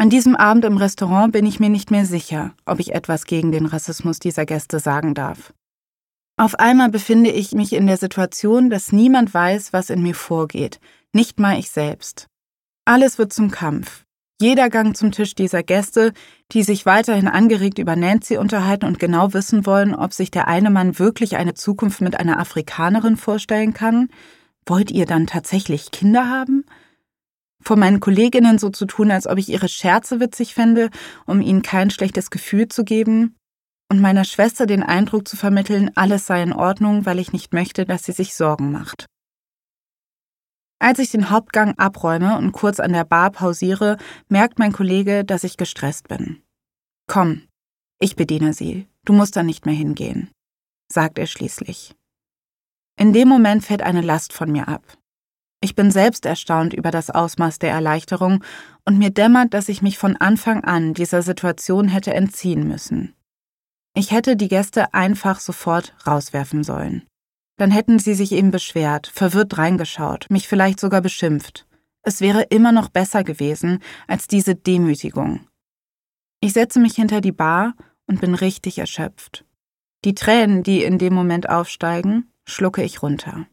An diesem Abend im Restaurant bin ich mir nicht mehr sicher, ob ich etwas gegen den Rassismus dieser Gäste sagen darf. Auf einmal befinde ich mich in der Situation, dass niemand weiß, was in mir vorgeht, nicht mal ich selbst. Alles wird zum Kampf. Jeder Gang zum Tisch dieser Gäste, die sich weiterhin angeregt über Nancy unterhalten und genau wissen wollen, ob sich der eine Mann wirklich eine Zukunft mit einer Afrikanerin vorstellen kann. Wollt ihr dann tatsächlich Kinder haben? Vor meinen Kolleginnen so zu tun, als ob ich ihre Scherze witzig fände, um ihnen kein schlechtes Gefühl zu geben. Und meiner Schwester den Eindruck zu vermitteln, alles sei in Ordnung, weil ich nicht möchte, dass sie sich Sorgen macht. Als ich den Hauptgang abräume und kurz an der Bar pausiere, merkt mein Kollege, dass ich gestresst bin. »Komm, ich bediene Sie, du musst da nicht mehr hingehen«, sagt er schließlich. In dem Moment fällt eine Last von mir ab. Ich bin selbst erstaunt über das Ausmaß der Erleichterung und mir dämmert, dass ich mich von Anfang an dieser Situation hätte entziehen müssen. Ich hätte die Gäste einfach sofort rauswerfen sollen. Dann hätten sie sich eben beschwert, verwirrt reingeschaut, mich vielleicht sogar beschimpft. Es wäre immer noch besser gewesen als diese Demütigung. Ich setze mich hinter die Bar und bin richtig erschöpft. Die Tränen, die in dem Moment aufsteigen, schlucke ich runter.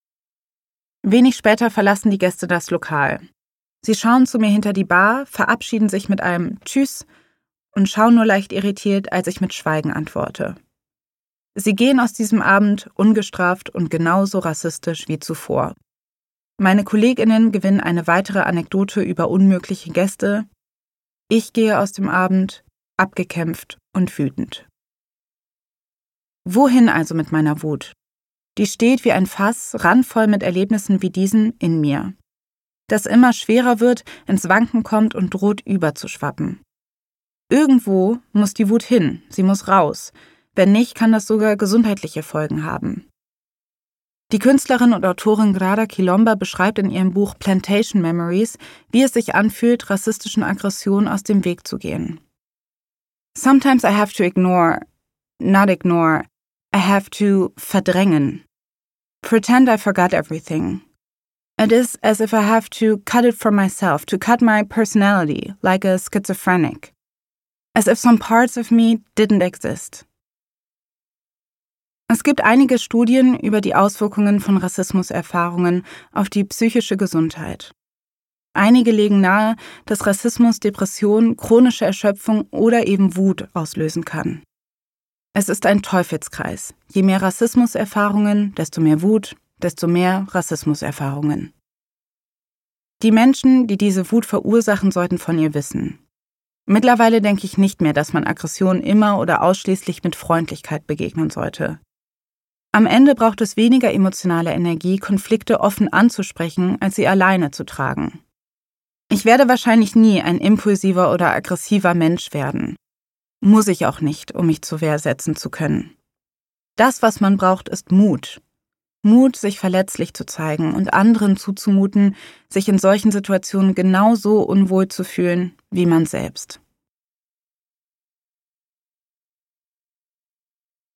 Wenig später verlassen die Gäste das Lokal. Sie schauen zu mir hinter die Bar, verabschieden sich mit einem Tschüss und schauen nur leicht irritiert, als ich mit Schweigen antworte. Sie gehen aus diesem Abend ungestraft und genauso rassistisch wie zuvor. Meine KollegInnen gewinnen eine weitere Anekdote über unmögliche Gäste. Ich gehe aus dem Abend abgekämpft und wütend. Wohin also mit meiner Wut? Die steht wie ein Fass, randvoll mit Erlebnissen wie diesen in mir, das immer schwerer wird, ins Wanken kommt und droht überzuschwappen. Irgendwo muss die Wut hin, sie muss raus. Wenn nicht, kann das sogar gesundheitliche Folgen haben. Die Künstlerin und Autorin Grada Quilomba beschreibt in ihrem Buch Plantation Memories, wie es sich anfühlt, rassistischen Aggressionen aus dem Weg zu gehen. Sometimes I have to not ignore, I have to verdrängen. Pretend I forgot everything. It is as if I have to cut it from myself, to cut my personality, like a schizophrenic. As if some parts of me didn't exist. Es gibt einige Studien über die Auswirkungen von Rassismuserfahrungen auf die psychische Gesundheit. Einige legen nahe, dass Rassismus Depression, chronische Erschöpfung oder eben Wut auslösen kann. Es ist ein Teufelskreis. Je mehr Rassismuserfahrungen, desto mehr Wut, desto mehr Rassismuserfahrungen. Die Menschen, die diese Wut verursachen, sollten von ihr wissen. Mittlerweile denke ich nicht mehr, dass man Aggression immer oder ausschließlich mit Freundlichkeit begegnen sollte. Am Ende braucht es weniger emotionale Energie, Konflikte offen anzusprechen, als sie alleine zu tragen. Ich werde wahrscheinlich nie ein impulsiver oder aggressiver Mensch werden. Muss ich auch nicht, um mich zur Wehr setzen zu können. Das, was man braucht, ist Mut. Mut, sich verletzlich zu zeigen und anderen zuzumuten, sich in solchen Situationen genauso unwohl zu fühlen wie man selbst.